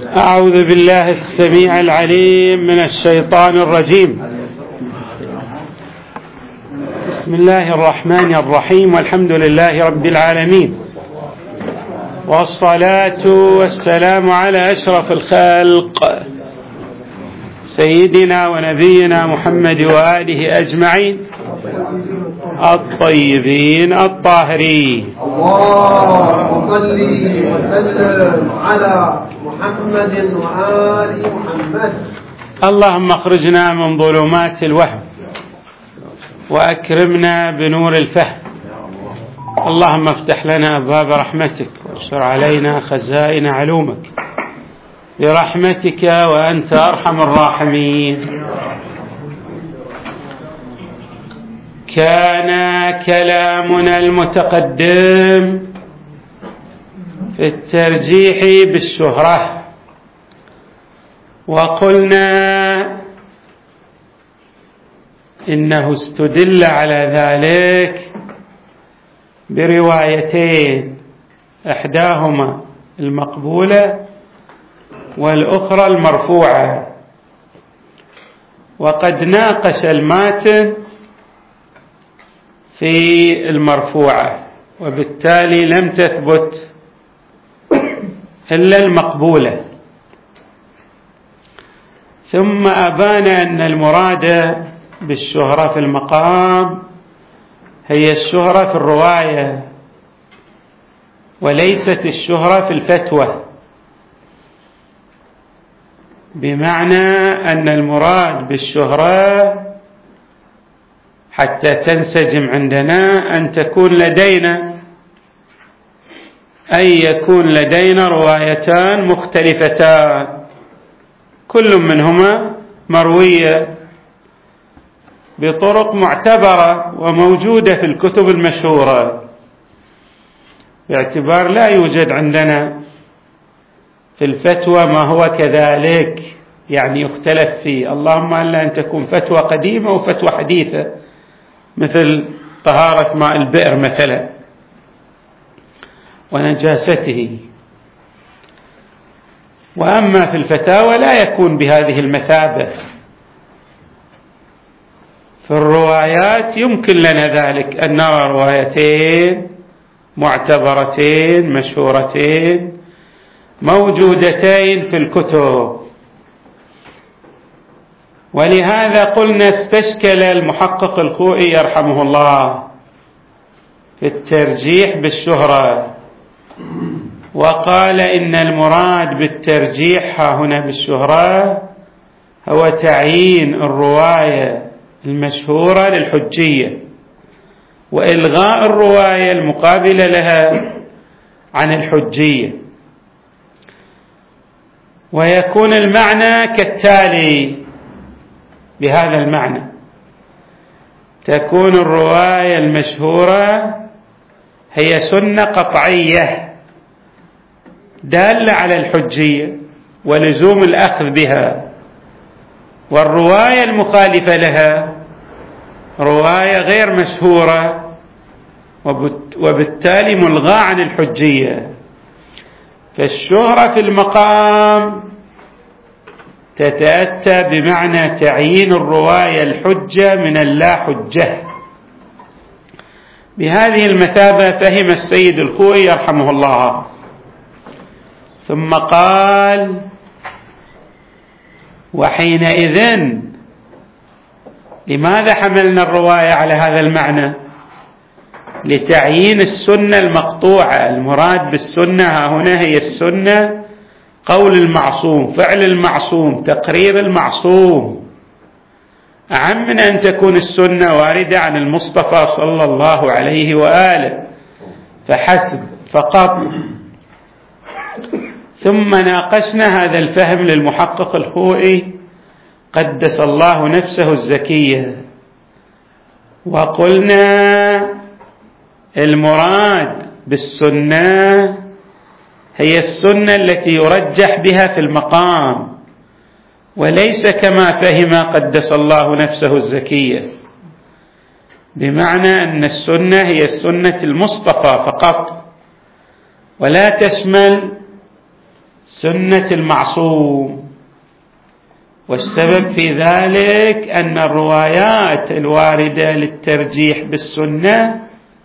أعوذ بالله السميع العليم من الشيطان الرجيم. بسم الله الرحمن الرحيم، والحمد لله رب العالمين، والصلاة والسلام على أشرف الخلق سيدنا ونبينا محمد وآله أجمعين الطيبين الطاهرين. اللهم صل وسلم على محمد وآل محمد. اللهم اخرجنا من ظلمات الوهم وأكرمنا بنور الفهم. اللهم افتح لنا أبواب رحمتك وانشر علينا خزائن علومك برحمتك وأنت أرحم الراحمين. كان كلامنا المتقدم في الترجيح بالشهرة، وقلنا إنه استدل على ذلك بروايتين، إحداهما المقبولة والأخرى المرفوعة، وقد ناقش الماتن في المرفوعة، وبالتالي لم تثبت إلا المقبولة. ثم أبان أن المراد بالشهرة في المقام هي الشهرة في الرواية، وليست الشهرة في الفتوى، بمعنى أن المراد بالشهرة حتى تنسجم عندنا أن تكون لدينا يكون لدينا روايتان مختلفتان، كل منهما مروية بطرق معتبرة وموجودة في الكتب المشهورة، باعتبار لا يوجد عندنا في الفتوى ما هو كذلك، يعني يختلف فيه، اللهم إلا أن تكون فتوى قديمة وفتوى حديثة، مثل طهارة ماء البئر مثلا ونجاسته. وأما في الفتاوى لا يكون بهذه المثابة. في الروايات يمكن لنا ذلك، أن نرى روايتين معتبرتين مشهورتين موجودتين في الكتب. ولهذا قلنا استشكل المحقق الخوئي يرحمه الله في الترجيح بالشهرة، وقال إن المراد بالترجيح هنا بالشهرة هو تعيين الرواية المشهورة للحجية، وإلغاء الرواية المقابلة لها عن الحجية. ويكون المعنى كالتالي: بهذا المعنى تكون الرواية المشهورة هي سنة قطعية دالة على الحجية ولزوم الأخذ بها، والرواية المخالفة لها رواية غير مشهورة وبالتالي ملغاة عن الحجية. فالشهرة في المقام تتأتى بمعنى تعيين الرواية الحجة من اللا حجة. بهذه المثابة فهم السيد الخوئي يرحمه الله، ثم قال: وحينئذ لماذا حملنا الرواية على هذا المعنى؟ لتعيين السنة المقطوعة. المراد بالسنة هنا هي السنة قول المعصوم، فعل المعصوم، تقرير المعصوم، أهم من أن تكون السنة واردة عن المصطفى صلى الله عليه وآله فحسب فقط. ثم ناقشنا هذا الفهم للمحقق الخوئي قدس الله نفسه الزكية، وقلنا المراد بالسنة هي السنة التي يرجح بها في المقام، وليس كما فهم قدس الله نفسه الزكية، بمعنى أن السنة هي السنة المصطفى فقط، ولا تشمل سنة المعصوم. والسبب في ذلك أن الروايات الواردة للترجيح بالسنة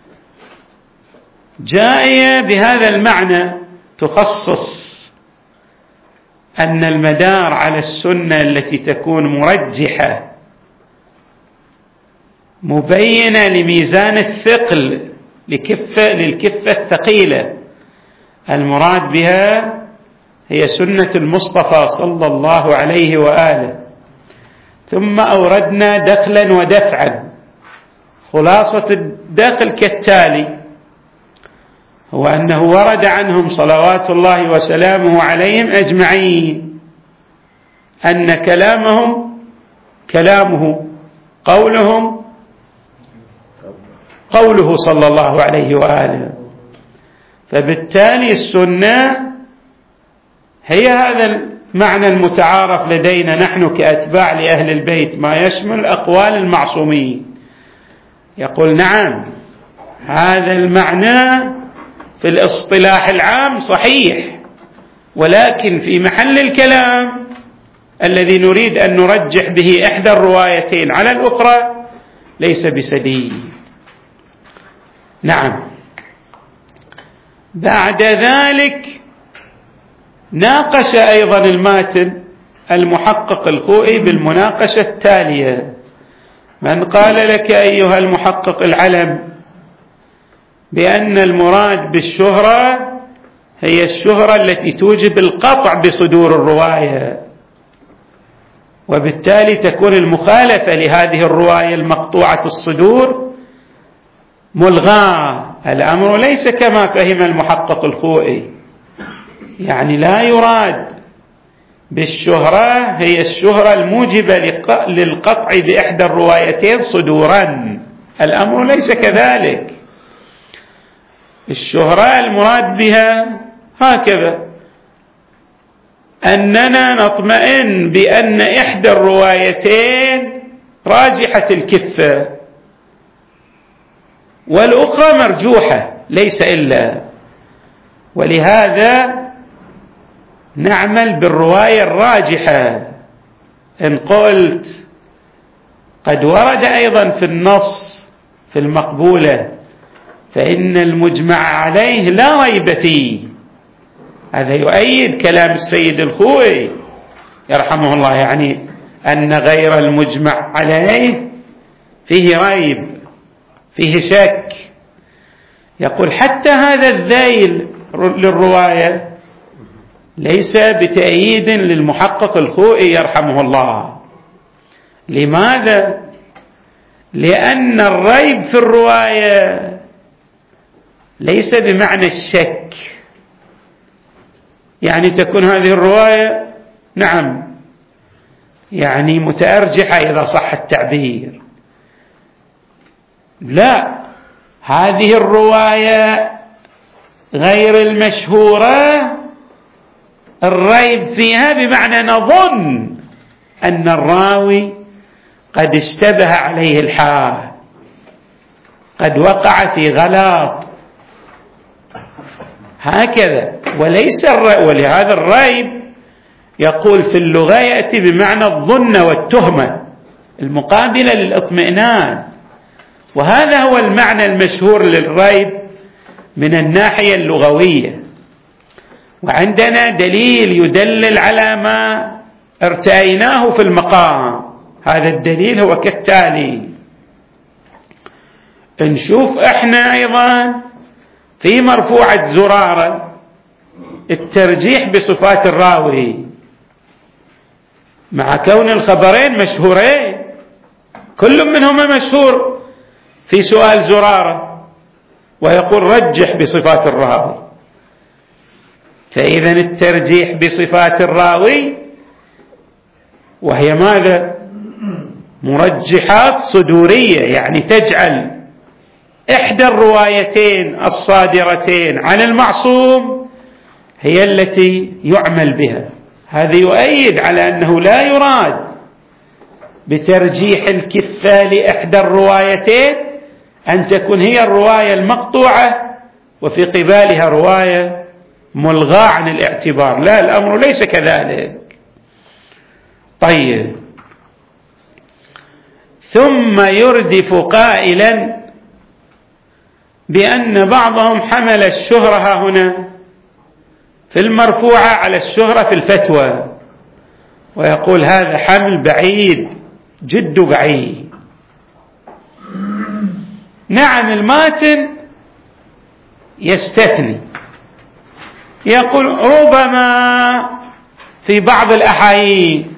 جاءت بهذا المعنى، تخصص أن المدار على السنة التي تكون مرجحة مبينة لميزان الثقل للكفة الثقيلة، المراد بها هي سنة المصطفى صلى الله عليه وآله. ثم أوردنا دخلا ودفعا. خلاصة الدخل كالتالي: هو أنه ورد عنهم صلوات الله وسلامه عليهم أجمعين أن كلامهم كلامه، قولهم قوله صلى الله عليه وآله. فبالتالي السنة هي هذا المعنى المتعارف لدينا نحن كأتباع لأهل البيت، ما يشمل أقوال المعصومين. يقول نعم، هذا المعنى في الاصطلاح العام صحيح، ولكن في محل الكلام الذي نريد أن نرجح به إحدى الروايتين على الأخرى ليس بسديد. نعم. بعد ذلك ناقش أيضا الماتن المحقق الخوئي بالمناقشة التالية: من قال لك أيها المحقق العلم بأن المراد بالشهرة هي الشهرة التي توجب القطع بصدور الرواية، وبالتالي تكون المخالفة لهذه الرواية المقطوعة الصدور ملغاة؟ الأمر ليس كما فهم المحقق الخوئي، يعني لا يراد بالشهرة هي الشهرة الموجبة للقطع بإحدى الروايتين صدورا. الأمر ليس كذلك. الشهرة المراد بها هكذا: أننا نطمئن بأن إحدى الروايتين راجحة الكفة والأخرى مرجوحة، ليس إلا. ولهذا نعمل بالرواية الراجحة. إن قلت قد ورد أيضا في النص في المقبولة فإن المجمع عليه لا ريب فيه، هذا يؤيد كلام السيد الخوئي يرحمه الله، يعني أن غير المجمع عليه فيه ريب، فيه شك. يقول حتى هذا الذيل للرواية ليس بتأييد للمحقق الخوئي يرحمه الله. لماذا؟ لأن الريب في الرواية ليس بمعنى الشك، يعني تكون هذه الرواية نعم يعني متأرجحة إذا صح التعبير. لا، هذه الرواية غير المشهورة الريب فيها بمعنى نظن أن الراوي قد اشتبه عليه الحال، قد وقع في غلط، هكذا. ولهذا الريب يقول في اللغة يأتي بمعنى الظن والتهمة المقابلة للإطمئنان، وهذا هو المعنى المشهور للريب من الناحية اللغوية. وعندنا دليل يدلل على ما ارتأيناه في المقام. هذا الدليل هو كالتالي: نشوف احنا ايضا في مرفوعة زرارة الترجيح بصفات الراوي، مع كون الخبرين مشهورين، كل منهما مشهور في سؤال زرارة ويقول رجح بصفات الراوي. فإذا الترجيح بصفات الراوي وهي ماذا؟ مرجحات صدورية، يعني تجعل إحدى الروايتين الصادرتين عن المعصوم هي التي يعمل بها. هذا يؤيد على أنه لا يراد بترجيح الكفة لإحدى الروايتين أن تكون هي الرواية المقطوعة وفي قبالها رواية ملغاة عن الاعتبار. لا، الأمر ليس كذلك. طيب، ثم يردف قائلا بأن بعضهم حمل الشهرة هنا في المرفوعة على الشهرة في الفتوى، ويقول هذا حمل بعيد، جد بعيد. نعم، الماتن يستثني، يقول ربما في بعض الأحايين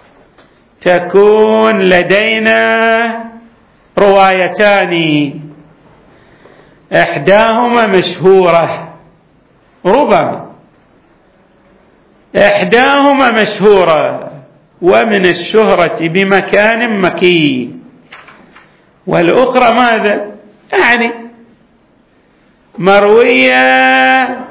تكون لدينا روايتان إحداهما مشهورة، ربما إحداهما مشهورة ومن الشهرة بمكان مكين، والأخرى ماذا؟ يعني مروية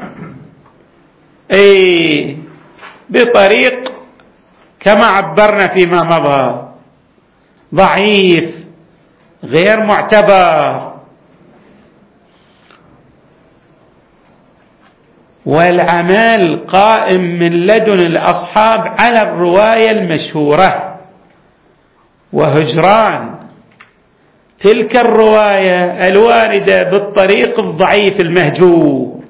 بطريق كما عبرنا فيما مضى ضعيف غير معتبر. والعمل قائم من لدن الأصحاب على الرواية المشهورة وهجران تلك الرواية الواردة بالطريق الضعيف المهجور.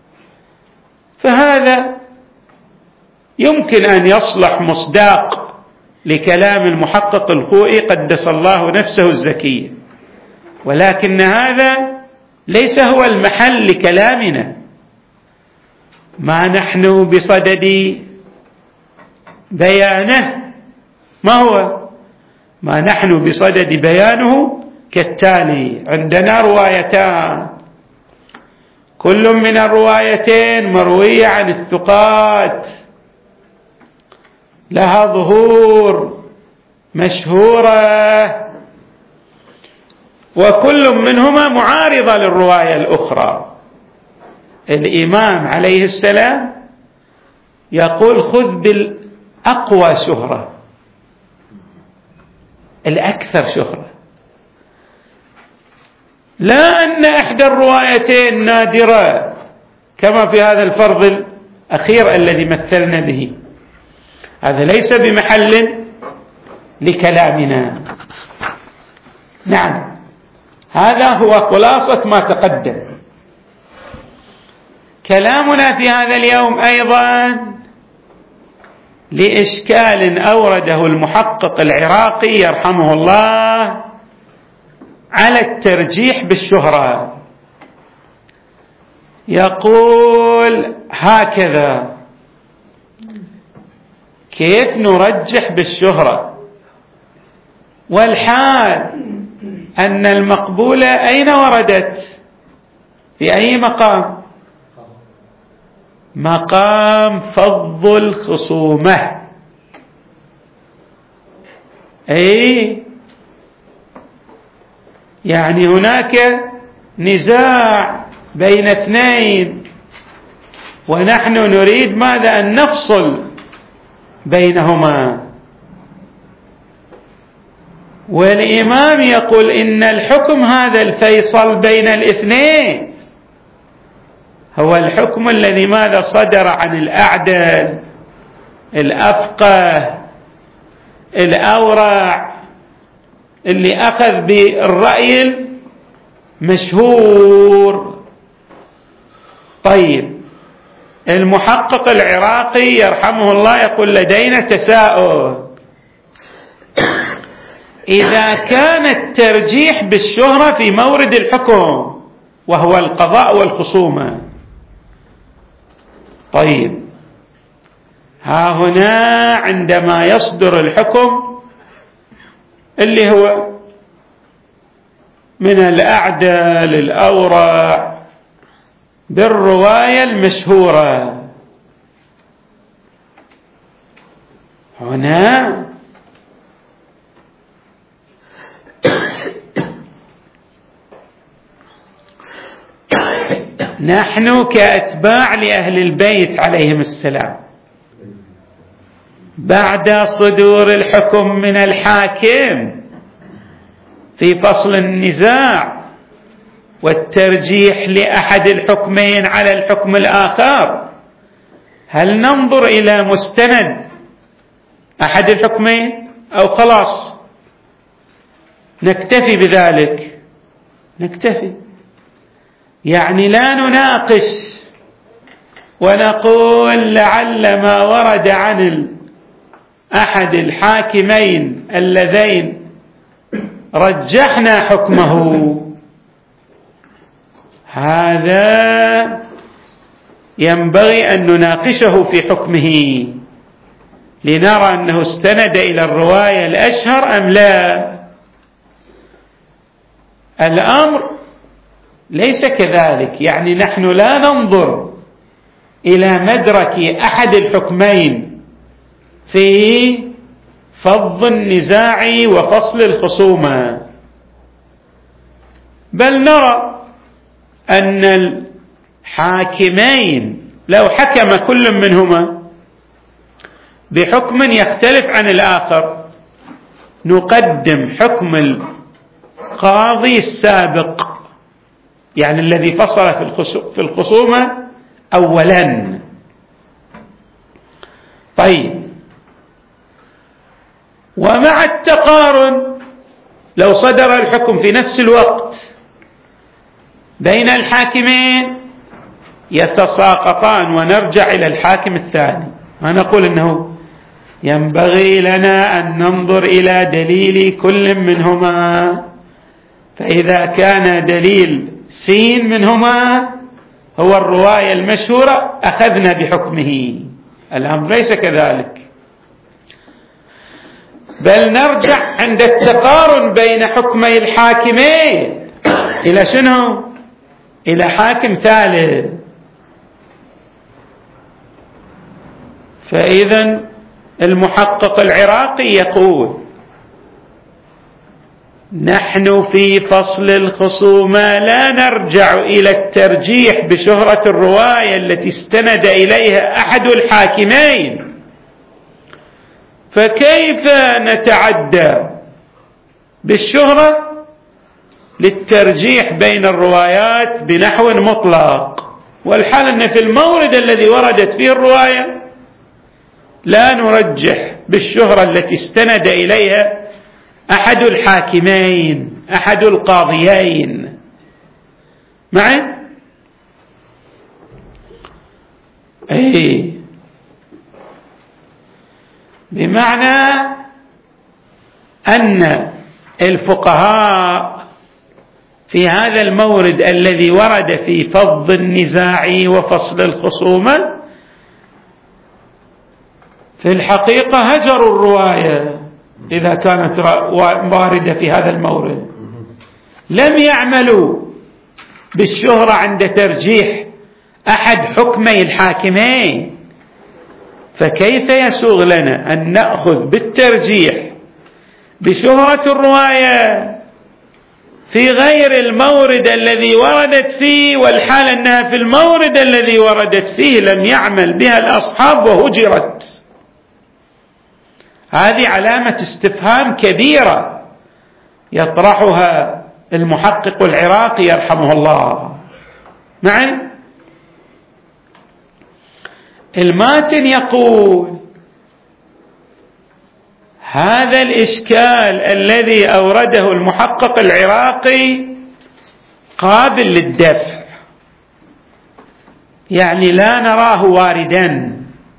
فهذا يمكن أن يصلح مصداق لكلام المحقق الخوئي قدس الله نفسه الزكية، ولكن هذا ليس هو المحل لكلامنا. ما نحن بصدد بيانه، ما هو ما نحن بصدد بيانه كالتالي: عندنا روايتان، كل من الروايتين مروية عن الثقات، لها ظهور، مشهورة، وكل منهما معارضة للرواية الأخرى. الإمام عليه السلام يقول خذ بالأقوى شهرة، الأكثر شهرة، لا أن إحدى الروايتين نادرة كما في هذا الفرض الأخير الذي مثلنا به. هذا ليس بمحل لكلامنا. نعم، هذا هو خلاصة ما تقدم. كلامنا في هذا اليوم أيضا لإشكال أورده المحقق العراقي يرحمه الله على الترجيح بالشهرة. يقول هكذا: كيف نرجح بالشهرة والحال أن المقبولة أين وردت؟ في أي مقام؟ مقام فض الخصومة. يعني هناك نزاع بين اثنين، ونحن نريد ماذا؟ أن نفصل بينهما. والإمام يقول إن الحكم هذا الفيصل بين الاثنين هو الحكم الذي ماذا؟ صدر عن الأعدل الأفقه الأورع اللي أخذ بالرأي المشهور. طيب، المحقق العراقي يرحمه الله يقول لدينا تساؤل: إذا كان الترجيح بالشهرة في مورد الحكم وهو القضاء والخصومة، طيب ها هنا عندما يصدر الحكم اللي هو من الأعدل الأورع بالرواية المشهورة، هنا نحن كأتباع لأهل البيت عليهم السلام بعد صدور الحكم من الحاكم في فصل النزاع والترجيح لأحد الحكمين على الحكم الآخر، هل ننظر إلى مستند أحد الحكمين أو خلاص نكتفي بذلك؟ نكتفي، يعني لا نناقش ونقول لعل ما ورد عن أحد الحاكمين اللذين رجحنا حكمه هذا ينبغي أن نناقشه في حكمه لنرى أنه استند إلى الرواية الأشهر أم لا. الأمر ليس كذلك، يعني نحن لا ننظر إلى مدرك أحد الحكمين في فض النزاع وفصل الخصومة، بل نرى أن الحاكمين لو حكم كل منهما بحكم يختلف عن الآخر نقدم حكم القاضي السابق، يعني الذي فصل في الخصومة أولا. طيب، ومع التقارن لو صدر الحكم في نفس الوقت بين الحاكمين يتساقطان ونرجع إلى الحاكم الثاني، ونقول إنه ينبغي لنا أن ننظر إلى دليل كل منهما، فإذا كان دليل سين منهما هو الرواية المشهورة أخذنا بحكمه. الأمر ليس كذلك، بل نرجع عند التقارن بين حكمي الحاكمين إلى شنو؟ إلى حاكم ثالث. فإذا المحقق العراقي يقول نحن في فصل الخصومة لا نرجع إلى الترجيح بشهرة الرواية التي استند إليها أحد الحاكمين، فكيف نتعدى بالشهرة للترجيح بين الروايات بنحو مطلق، والحال أن في المورد الذي وردت فيه الرواية لا نرجح بالشهرة التي استند إليها أحد الحاكمين أحد القاضيين معي؟ أي بمعنى أن الفقهاء في هذا المورد الذي ورد في فض النزاع وفصل الخصومة في الحقيقة هجروا الرواية إذا كانت واردة في هذا المورد، لم يعملوا بالشهرة عند ترجيح أحد حكمي الحاكمين. فكيف يسوغ لنا أن نأخذ بالترجيح بشهرة الرواية في غير المورد الذي وردت فيه، والحال أنها في المورد الذي وردت فيه لم يعمل بها الأصحاب وهجرت؟ هذه علامة استفهام كبيرة يطرحها المحقق العراقي يرحمه الله. معي؟ الماتن يقول هذا الإشكال الذي أورده المحقق العراقي قابل للدفع، يعني لا نراه واردا.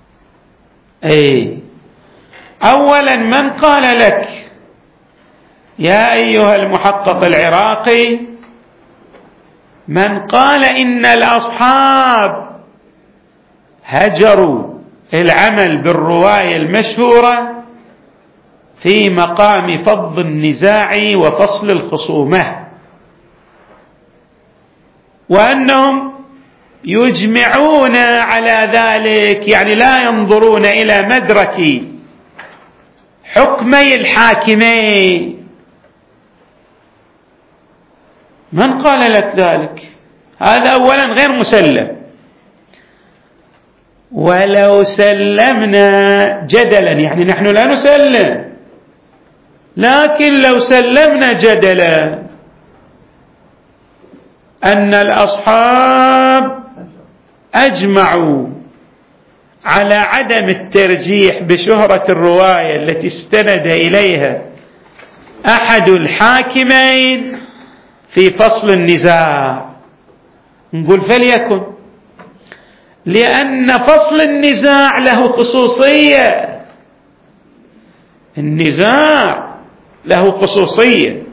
أولا، من قال لك يا أيها المحقق العراقي، من قال إن الأصحاب هجروا العمل بالرواية المشهورة في مقام فض النزاع وفصل الخصومة، وأنهم يجمعون على ذلك، يعني لا ينظرون إلى مدرك حكمي الحاكمين؟ من قال لك ذلك؟ هذا أولا غير مسلم. ولو سلمنا جدلا، يعني نحن لا نسلم، لكن لو سلمنا جدلا أن الأصحاب أجمعوا على عدم الترجيح بشهرة الرواية التي استند إليها أحد الحاكمين في فصل النزاع، نقول فليكن، لأن فصل النزاع له خصوصية، النزاع له خصوصية،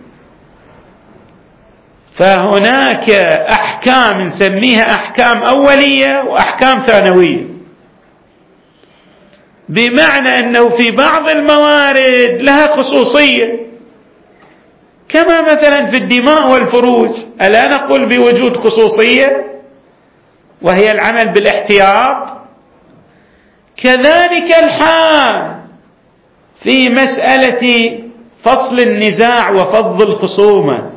فهناك أحكام نسميها أحكام أولية وأحكام ثانوية، بمعنى أنه في بعض الموارد لها خصوصية، كما مثلا في الدماء والفروج، ألا نقول بوجود خصوصية وهي العمل بالاحتياط؟ كذلك الحال في مسألة فصل النزاع وفض الخصومة،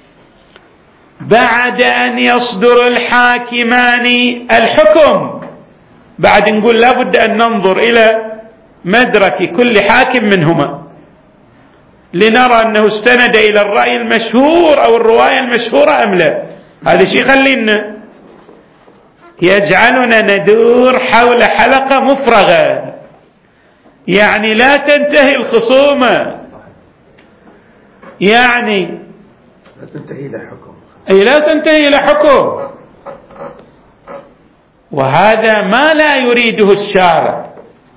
بعد أن يصدر الحاكمان الحكم، بعد نقول لا بد أن ننظر إلى مدرك كل حاكم منهما لنرى أنه استند إلى الرأي المشهور أو الرواية المشهورة أم لا. هذا شيء خلينا يجعلنا ندور حول حلقة مفرغة، يعني لا تنتهي الخصومة، يعني لا تنتهي إلى حكم، أي لا تنتهي إلى حكم، وهذا ما لا يريده الشارع.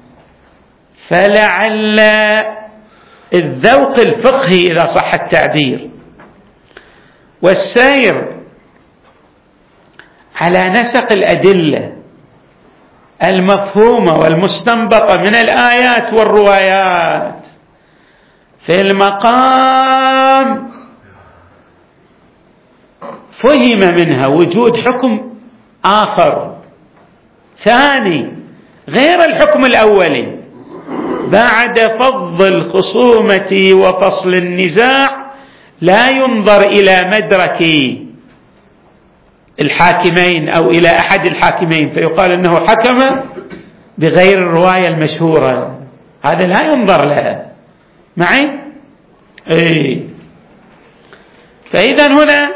فلعل الذوق الفقهي إذا صح التعبير والسير على نسق الأدلة المفهومة والمستنبطة من الآيات والروايات في المقام فهم منها وجود حكم آخر ثاني غير الحكم الأولي، بعد فض الخصومة وفصل النزاع لا ينظر إلى مدرك الحاكمين أو إلى أحد الحاكمين فيقال أنه حكم بغير الرواية المشهورة، هذا لا ينظر لها معي. فإذا هنا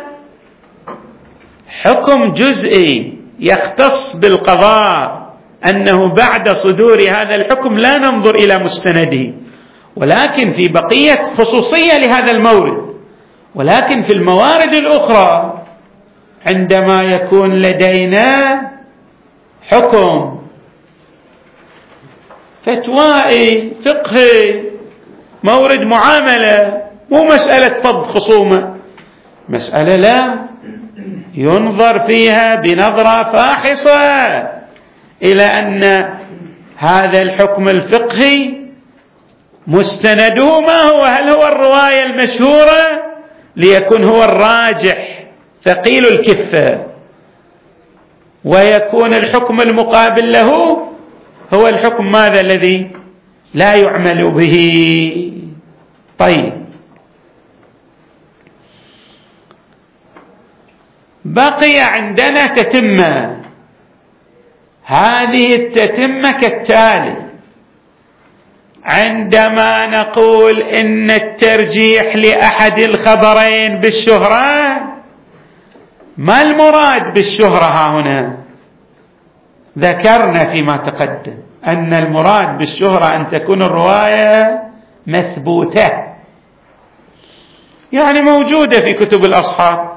حكم جزئي يختص بالقضاء، أنه بعد صدور هذا الحكم لا ننظر إلى مستنده، ولكن في بقية خصوصية لهذا المورد. ولكن في الموارد الأخرى عندما يكون لدينا حكم فتوائي فقهي مورد معاملة، مو مسألة فض خصومة، مسألة لا ينظر فيها بنظرة فاحصة إلى أن هذا الحكم الفقهي مستنده ما هو، هل هو الرواية المشهورة ليكون هو الراجح ثقيل الكفة، ويكون الحكم المقابل له هو الحكم ماذا الذي لا يعمل به. طيب، بقي عندنا تتمة، هذه التتمة كالتالي: عندما نقول إن الترجيح لأحد الخبرين بالشهرة، ما المراد بالشهرة هنا؟ ذكرنا فيما تقدم أن المراد بالشهرة أن تكون الرواية مثبوتة، يعني موجودة في كتب الأصحاب،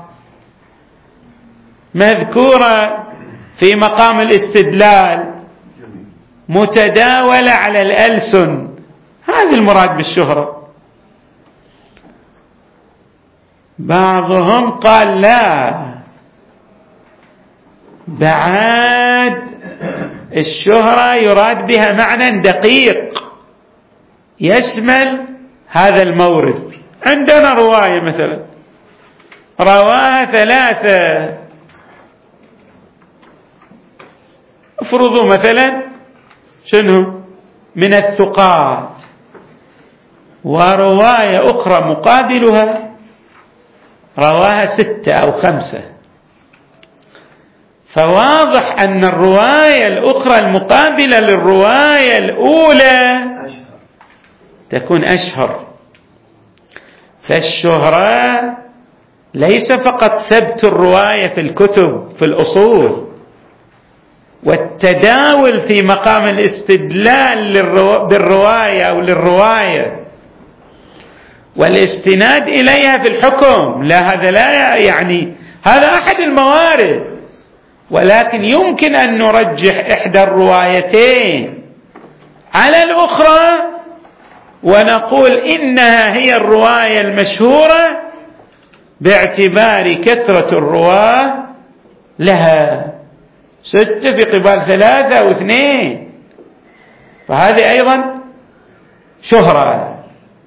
مذكورة في مقام الاستدلال، متداولة على الألسن، هذا المراد بالشهرة. بعضهم قال لا، بعد الشهرة يراد بها معنى دقيق يشمل هذا المورد. عندنا رواية مثلا رواها 3، افرضوا مثلا شنو من الثقات، ورواية أخرى مقابلها رواها 6 أو 5، فواضح أن الرواية الأخرى المقابلة للرواية الأولى تكون أشهر. فالشهرة ليس فقط ثبت الرواية في الكتب في الأصول، والتداول في مقام الاستدلال بالرواية أو للرواية والاستناد إليها في الحكم، لا، هذا لا يعني، هذا أحد الموارد، ولكن يمكن أن نرجح إحدى الروايتين على الأخرى ونقول إنها هي الرواية المشهورة باعتبار كثرة الرواة لها، 6 في قبال 3 أو 2، فهذه أيضا شهرة.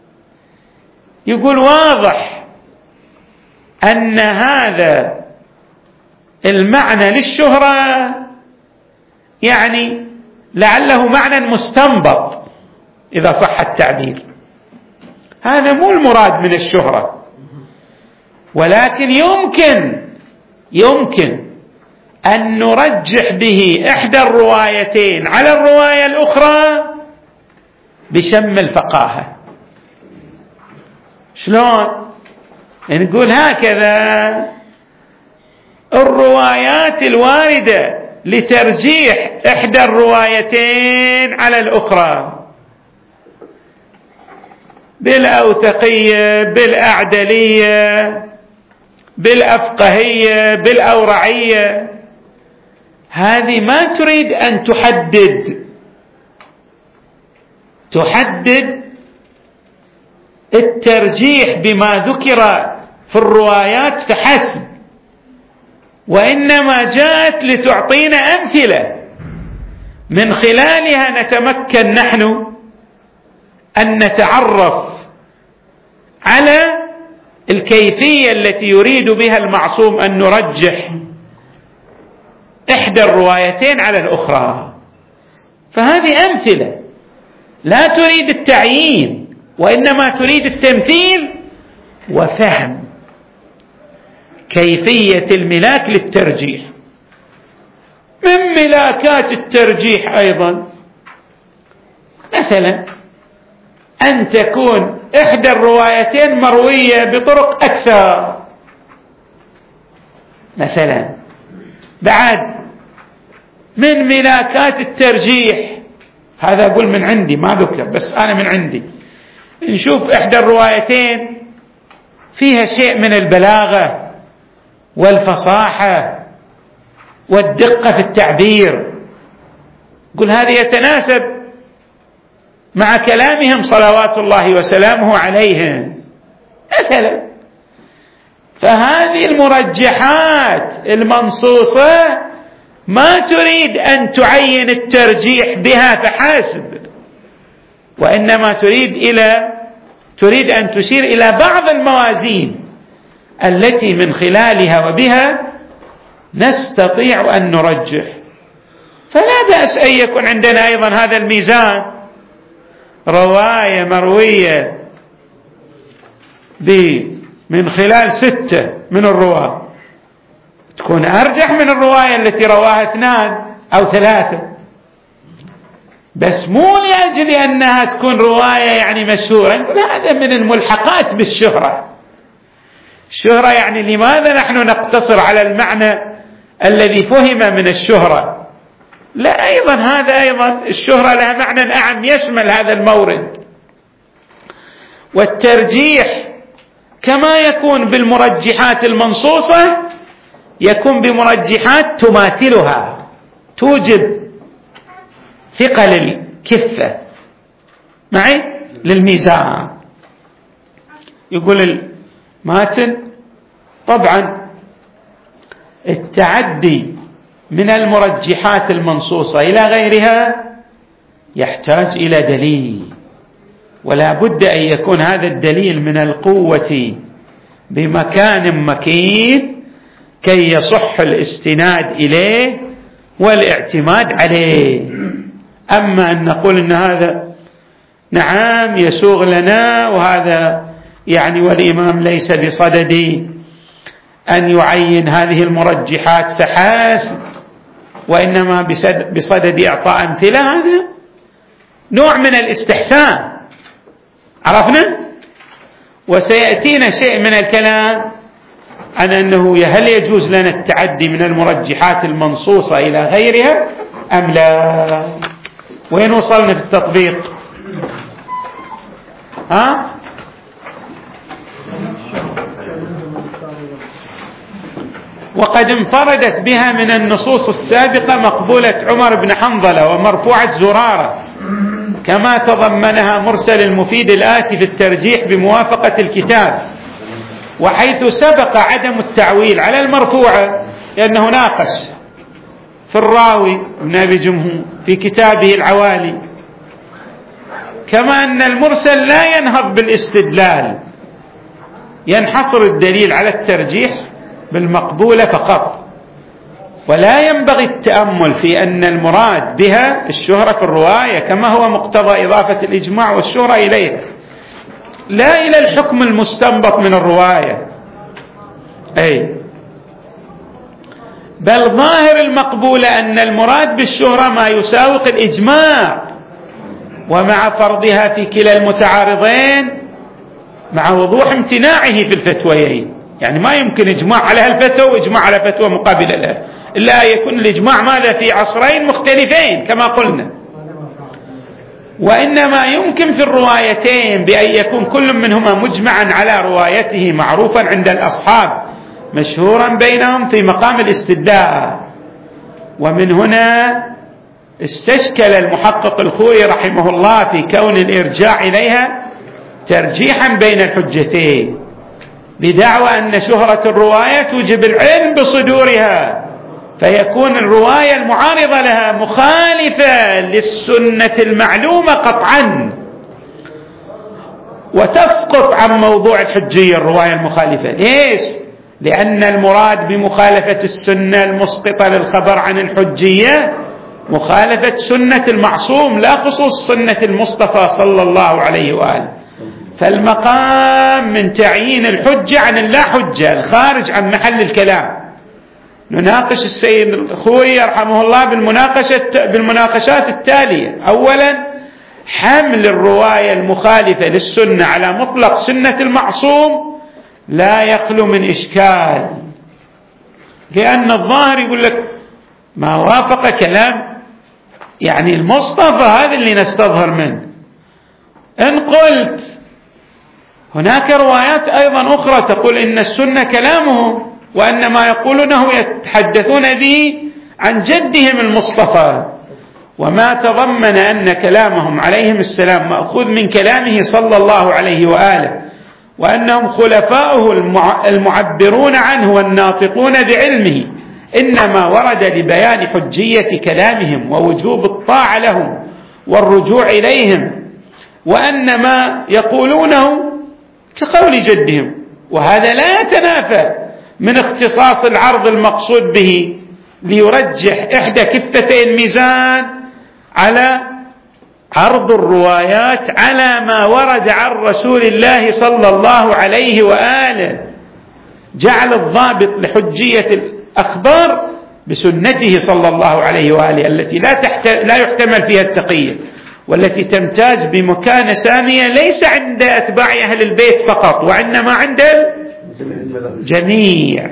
يقول واضح أن هذا المعنى للشهرة يعني لعله معنى مستنبط إذا صح التعبير، هذا مو المراد من الشهرة، ولكن يمكن أن نرجح به إحدى الروايتين على الرواية الأخرى بشم الفقاهة. شلون؟ نقول هكذا: الروايات الواردة لترجيح إحدى الروايتين على الأخرى بالأوثقية، بالأعدلية، بالأفقهية، بالأورعية، هذه ما تريد أن تحدد الترجيح بما ذكر في الروايات فحسب، وإنما جاءت لتعطينا أمثلة من خلالها نتمكن نحن أن نتعرف على الكيفية التي يريد بها المعصوم أن نرجح إحدى الروايتين على الأخرى. فهذه أمثلة لا تريد التعيين، وإنما تريد التمثيل وفهم كيفية الملاك للترجيح. من ملاكات الترجيح أيضا مثلا أن تكون إحدى الروايتين مروية بطرق أكثر، مثلا بعد من ملاكات الترجيح، هذا أقول من عندي ما ذكر، بس أنا من عندي، نشوف إحدى الروايتين فيها شيء من البلاغة والفصاحة والدقة في التعبير، قل هذا يتناسب مع كلامهم صلوات الله وسلامه عليهم مثلا. فهذه المرجحات المنصوصة ما تريد أن تعين الترجيح بها فحسب، وإنما تريد أن تشير إلى بعض الموازين التي من خلالها وبها نستطيع أن نرجح. فلا بأس أن يكون عندنا أيضا هذا الميزان، رواية مروية من خلال 6 من الرواة تكون أرجح من الرواية التي رواها 2 أو 3، بس مو لأجل أنها تكون رواية يعني مشهورة، هذا من الملحقات بالشهرة. الشهرة يعني لماذا نحن نقتصر على المعنى الذي فهم من الشهرة؟ لا، هذا أيضا الشهرة لها معنى أعم يشمل هذا المورد. والترجيح كما يكون بالمرجحات المنصوصة يكون بمرجحات تماثلها، توجب ثقل الكفة معي للميزان. يقول الماتن: طبعا التعدي من المرجحات المنصوصة إلى غيرها يحتاج إلى دليل، ولا بد أن يكون هذا الدليل من القوة بمكان مكين كي يصح الاستناد إليه والاعتماد عليه. أما أن نقول إن هذا نعم يسوغ لنا، وهذا يعني والإمام ليس بصدد أن يعين هذه المرجحات فحسب، وإنما بصدد إعطاء أمثلة، هذا نوع من الاستحسان، عرفنا؟ وسيأتينا شيء من الكلام عن أنه هل يجوز لنا التعدي من المرجحات المنصوصة إلى غيرها أم لا؟ وين وصلنا في التطبيق؟ وقد انفردت بها من النصوص السابقة مقبولة عمر بن حنظلة ومرفوعة زرارة، كما تضمنها مرسل المفيد الآتي في الترجيح بموافقة الكتاب، وحيث سبق عدم التعويل على المرفوعة لأنه ناقش في الراوي ابن أبي جمهور في كتابه العوالي، كما أن المرسل لا ينهض بالاستدلال، ينحصر الدليل على الترجيح بالمقبولة فقط، ولا ينبغي التأمل في أن المراد بها الشهرة في الرواية كما هو مقتضى إضافة الإجماع والشهرة إليها، لا إلى الحكم المستنبط من الرواية، بل ظاهر المقبولة أن المراد بالشهرة ما يساوق الإجماع، ومع فرضها في كلا المتعارضين مع وضوح امتناعه في الفتويين، يعني ما يمكن إجماع على هالفتوى وإجماع على فتوى مقابلة لها، إلا يكون الإجماع ماذا في عصرين مختلفين كما قلنا، وإنما يمكن في الروايتين بأن يكون كل منهما مجمعا على روايته معروفا عند الأصحاب مشهورا بينهم في مقام الاستدلال. ومن هنا استشكل المحقق الخوئي رحمه الله في كون الإرجاع إليها ترجيحا بين الحجتين، بدعوى أن شهرة الرواية توجب العلم بصدورها، فيكون الرواية المعارضة لها مخالفة للسنة المعلومة قطعا، وتسقط عن موضوع الحجية الرواية المخالفة. ليش؟ لأن المراد بمخالفة السنة المسقطة للخبر عن الحجية مخالفة سنة المعصوم، لا خصوص سنة المصطفى صلى الله عليه وآله. فالمقام من تعيين الحجة عن اللا حجة الخارج عن محل الكلام. نناقش السيد الخوئي رحمه الله بالمناقشات التالية: أولا، حمل الرواية المخالفة للسنة على مطلق سنة المعصوم لا يخلو من إشكال، لأن الظاهر يقول لك ما وافق كلام يعني المصطفى، هذا اللي نستظهر منه. إن قلت هناك روايات أيضا أخرى تقول إن السنة كلامه، وأن ما يقولونه يتحدثون به عن جدهم المصطفى، وما تضمن أن كلامهم عليهم السلام مأخوذ من كلامه صلى الله عليه وآله، وأنهم خلفاؤه المعبرون عنه والناطقون بعلمه، إنما ورد لبيان حجية كلامهم ووجوب الطاعة لهم والرجوع إليهم، وأن ما يقولونه كقول جدهم. وهذا لا يتنافى من اختصاص العرض المقصود به ليرجح إحدى كفتي الميزان على عرض الروايات على ما ورد عن رسول الله صلى الله عليه وآله، جعل الضابط لحجية الأخبار بسنته صلى الله عليه وآله التي لا يحتمل فيها التقية، والتي تمتاز بمكانة سامية ليس عند أتباع أهل البيت فقط، وإنما عند الجميع.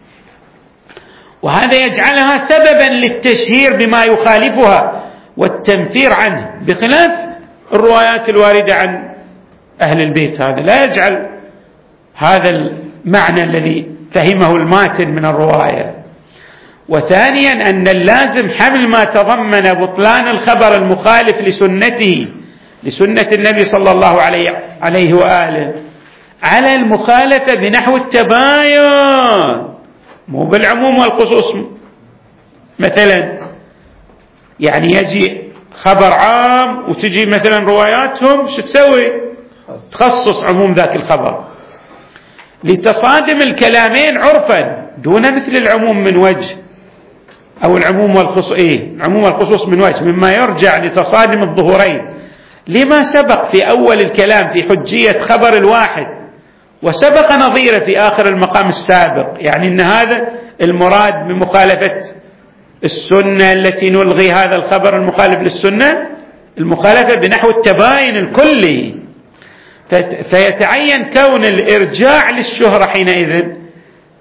وهذا يجعلها سببا للتشهير بما يخالفها والتنفير عنه، بخلاف الروايات الواردة عن أهل البيت. هذا لا يجعل هذا المعنى الذي فهمه الماتن من الرواية. وثانيا، أن اللازم حمل ما تضمن بطلان الخبر المخالف لسنة النبي صلى الله عليه وآله على المخالفة بنحو التباين، مو بالعموم والخصوص. مثلا يعني يجي خبر عام وتجي مثلا رواياتهم شو تسوي؟ تخصص عموم ذاك الخبر لتصادم الكلامين عرفا دون مثل العموم من وجه، أو العموم والخصوص العموم والخصوص من وجه، مما يرجع لتصادم الظهورين، لما سبق في أول الكلام في حجية خبر الواحد، وسبق نظيره في آخر المقام السابق. يعني أن هذا المراد بمخالفة السنة التي نلغي هذا الخبر المخالف للسنة المخالفة بنحو التباين الكلي، فيتعين كون الإرجاع للشهرة حينئذ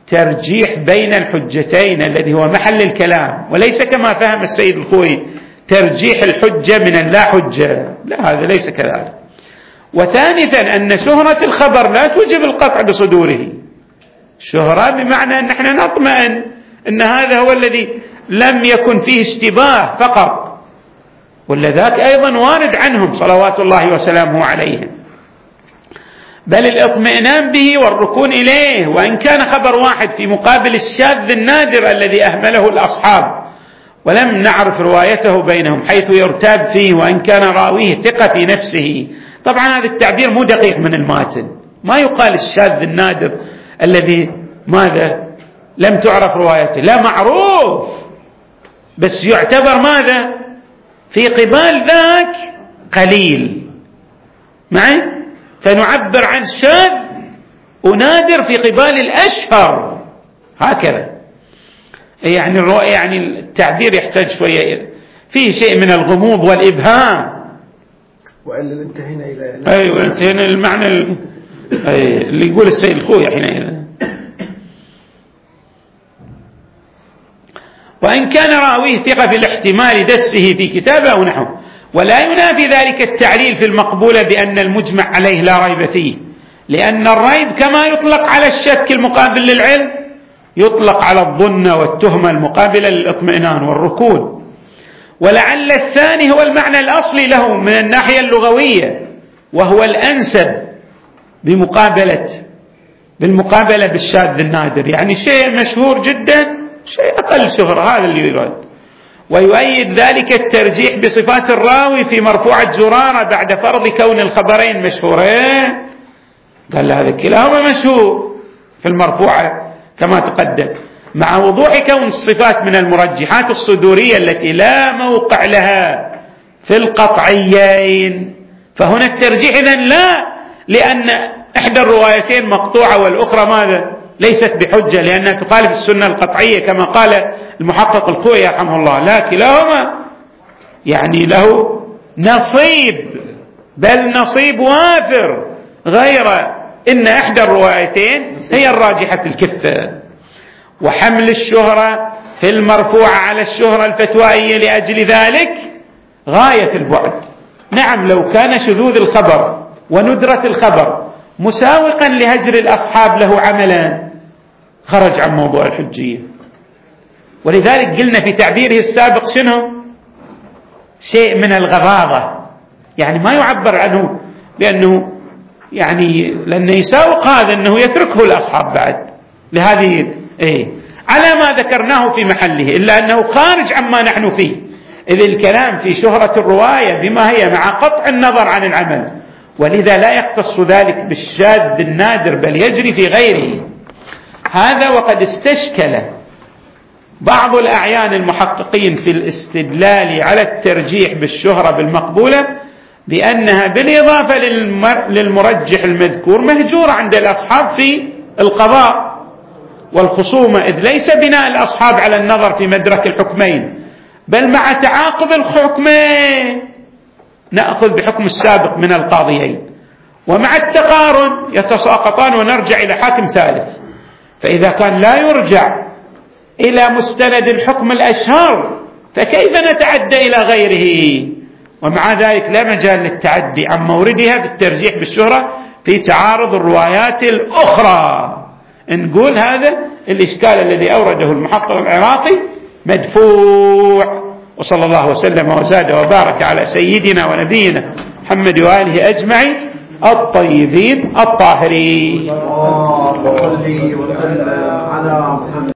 ترجيح بين الحجتين الذي هو محل الكلام، وليس كما فهم السيد الخوئي ترجيح الحجة من اللا حجة، لا، هذا ليس كذلك. وثالثا أن شهرة الخبر لا توجب القطع بصدوره. شهرة بمعنى أن نحن نطمئن أن هذا هو الذي لم يكن فيه اشتباه فقط، ولذاك أيضا وارد عنهم صلوات الله وسلامه عليهم، بل الاطمئنان به والركون إليه، وإن كان خبر واحد في مقابل الشاذ النادر الذي أهمله الأصحاب ولم نعرف روايته بينهم حيث يرتاب فيه وإن كان راويه ثقة في نفسه. طبعا هذا التعبير مو دقيق من الماتن، ما يقال الشاذ النادر الذي ماذا لم تعرف روايته، لا، معروف، بس يعتبر ماذا في قبال ذاك قليل معي، فنعبر عن شاذ ونادر في قبال الأشهر هكذا. يعني التعبير يحتاج شوية، فيه شيء من الغموض والإبهام. وإلا انتهينا إلى أيوة، انتهينا المعنى اللي يقول السيد الخوئي حينئذ. وإن كان راويه ثقة في الاحتمال دسه في كتابه أو نحوه، ولا ينافي ذلك التعليل في المقبولة بأن المجمع عليه لا ريب فيه، لأن الريب كما يطلق على الشك المقابل للعلم يطلق على الظن والتهمة المقابلة للإطمئنان والركون. ولعل الثاني هو المعنى الأصلي له من الناحية اللغوية، وهو الأنسب بالمقابلة بالشاذ النادر، يعني شيء مشهور جدا شيء أقل شهرة، هذا اللي يراد. ويؤيد ذلك الترجيح بصفات الراوي في مرفوعة زرارة بعد فرض كون الخبرين مشهورين، قال هذا كلاهما مشهور في المرفوعة كما تقدم، مع وضوح كون الصفات من المرجحات الصدورية التي لا موقع لها في القطعيين. فهنا الترجيح إذن لا لأن إحدى الروايتين مقطوعة والأخرى ماذا ليست بحجة لأنها تخالف السنة القطعية كما قال المحقق الخوئي رحمه الله، لا، كلاهما يعني له نصيب، بل نصيب وافر، غير إن إحدى الروايتين هي الراجحة الكفة. وحمل الشهرة في المرفوعة على الشهرة الفتوائية لأجل ذلك غاية البعد. نعم، لو كان شذوذ الخبر وندرة الخبر مساوقا لهجر الأصحاب له عملا خرج عن موضوع الحجية. ولذلك قلنا في تعبيره السابق شنو؟ شيء من الغضاضة، يعني ما يعبر عنه بأنه يعني لأنه يساوق هذا أنه يتركه الأصحاب بعد لهذه على ما ذكرناه في محله، إلا أنه خارج عما نحن فيه، إذ الكلام في شهرة الرواية بما هي مع قطع النظر عن العمل، ولذا لا يختص ذلك بالشاذ النادر بل يجري في غيره. هذا وقد استشكل بعض الأعيان المحققين في الاستدلال على الترجيح بالشهرة بالمقبولة بأنها بالإضافة للمرجح المذكور مهجورة عند الأصحاب في القضاء والخصومة، إذ ليس بناء الأصحاب على النظر في مدرك الحكمين، بل مع تعاقب الحكمين نأخذ بحكم السابق من القاضيين، ومع التقارن يتساقطان ونرجع إلى حاكم ثالث. فإذا كان لا يرجع إلى مستند الحكم الأشهر فكيف نتعدى إلى غيره؟ ومع ذلك لا مجال للتعدي عن موردها في الترجيح بالشهرة في تعارض الروايات الأخرى. نقول هذا الإشكال الذي أورده المحقق العراقي مدفوع. وصلى الله وسلم وزاد وبارك على سيدنا ونبينا محمد وآله أجمعين الطيبين الطاهرين.